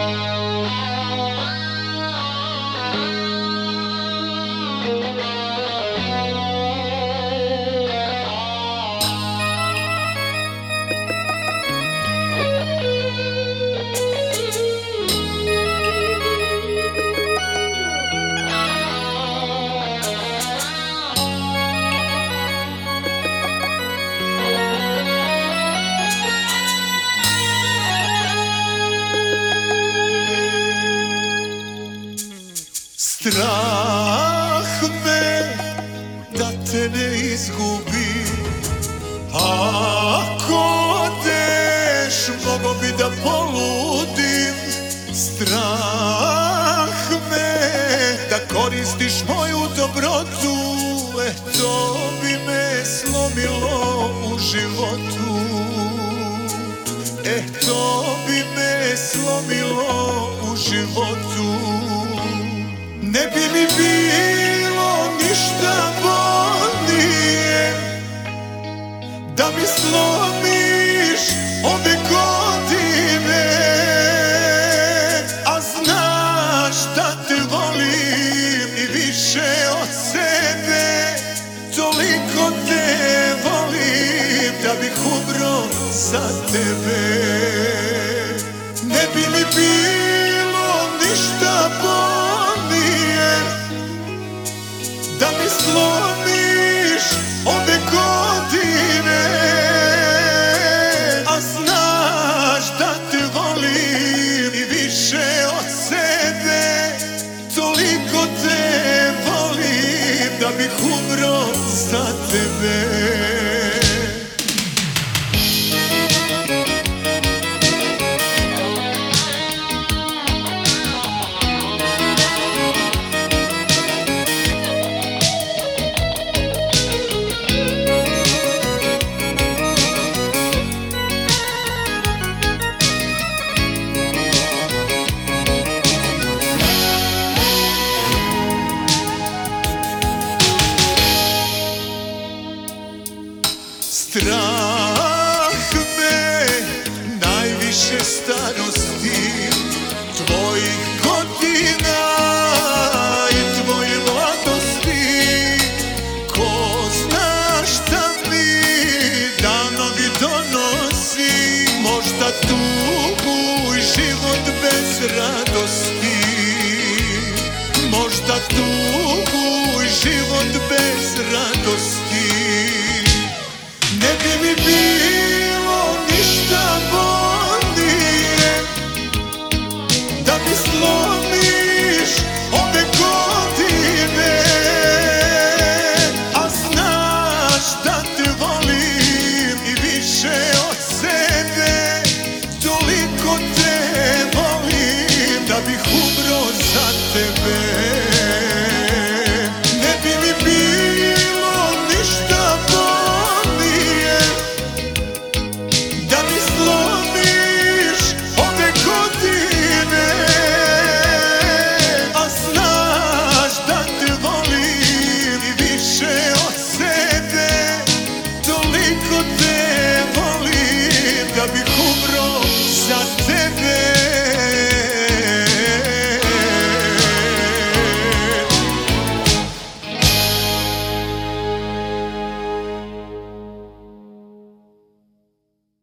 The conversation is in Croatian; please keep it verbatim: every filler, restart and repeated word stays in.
Strah me da te ne izgubim, ako odeš mogo bi da poludim. Strah me da koristiš moju dobrotu, e to bi me slomilo u životu. E to bi me slomilo u životu. Ne bi mi bilo ništa bolnije da mi slomiš ove godine, a znaš da te volim i više od sebe. Toliko te volim da bih umro za tebe. Ne bi mi bilo ništa bolnije da mi slomiš ove godine, a znaš da te volim i više od sebe. Toliko te volim da bih umro za tebe. Strah me najviše starosti, tvojih godina i tvoje mladosti. Ko zna šta mi danovi donosi, možda tugu i život bez radosti. Možda tugu i život bez radosti. Ne bi mi bilo